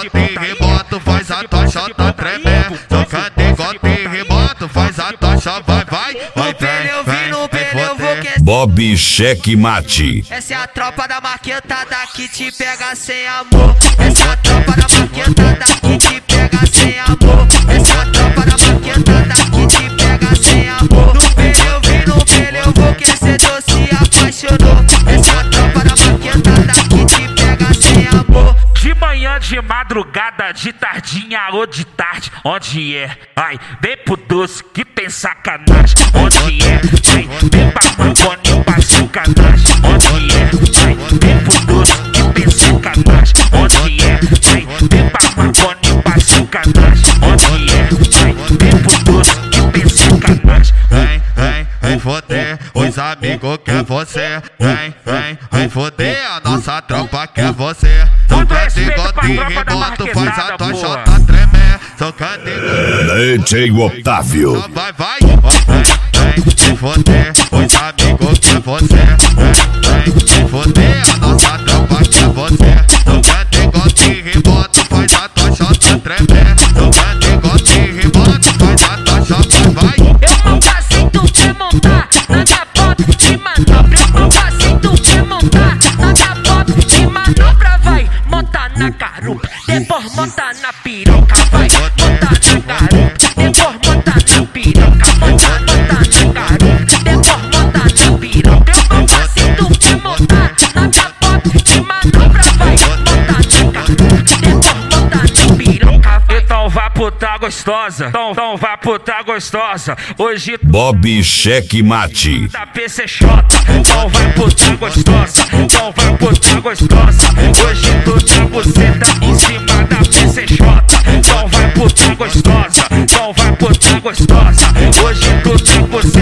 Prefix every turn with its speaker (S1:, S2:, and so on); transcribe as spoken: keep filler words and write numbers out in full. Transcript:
S1: de remoto, faz a tua chota tremer. Socando igual de remoto, faz a tua chota, vai, vai.
S2: No pneu, vim no pneu, vou que...
S3: Bob Checkmate.
S2: Essa é a tropa da marquetada que te pega sem amor. Essa é a tropa da marquetada que te pega sem amor. Essa é a tropa da marquetada que te pega sem amor. No pneu, vim no pneu, vou que cedor se apaixonou. Essa é a tropa da marquetada que te pega sem amor.
S4: De manhã, de madrugada, de tardinha ou de tarde, onde é? Ai, vem pro doce que tem sacanagem. Onde é? Ai, vem pra maconha pra sacanagem. Onde é? Ai, vem pro doce que tem sacanagem. Onde é? Ai, vem pra maconha pra sacanagem. Onde é? Ai, vem pro doce que tem sacanagem.
S1: Vem, vem, vem foder, os amigos quer você. Vem, vem, vem foder, a nossa tropa quer você.
S4: Muito
S1: Socando
S4: respeito
S1: igual
S4: pra
S1: de
S4: tropa da
S1: remoto, faz a
S4: marquetada,
S1: tua
S4: porra.
S1: chota tremer. Socando igual...
S3: D J Otávio.
S1: Só vai, vai, ó, vem, vem, vem foder, os amigos quer você. Vem, vem, vem foder, a nossa tropa quer você. Socando igual de remoto, faz a tua chota tremer. Socando igual de remoto, faz a tua chota, vai.
S2: Eu não passei, tu quer montar na minha bota de manobra. Eu não passei, tu quer montar na minha bota de manobra. Vai montar na garupa, depois montar na piroca. Vai montar na garupa, depois montar na piroca. Montar, montar na garupa, depois montar na piroca. Eu não passei, tu quer montar na minha bota de manobra. Vai montar na garupa, depois montar na piroca. Vai.
S4: Então vá puta gostosa, então, então vá puta gostosa. Hoje
S3: Bob Checkmate.
S4: da P C J, então vai puta gostosa, então vai puta gostosa. Hoje tu tá buceta em cima da P C J, então vai puta gostosa, então vai puta gostosa. Hoje tu tá buceta